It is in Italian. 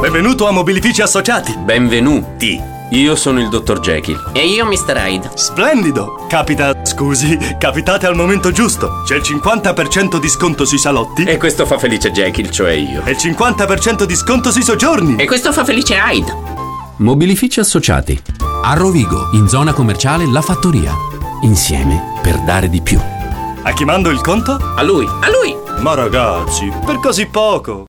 Benvenuto a Mobilifici Associati. Benvenuti. Io sono il dottor Jekyll. E io Mr. Hyde. Splendido. Capitate al momento giusto. C'è il 50% di sconto sui salotti. E questo fa felice Jekyll, cioè io. E il 50% di sconto sui soggiorni. E questo fa felice Hyde. Mobilifici Associati. A Rovigo, in zona commerciale La Fattoria. Insieme per dare di più. A chi mando il conto? A lui. Ma ragazzi, per così poco.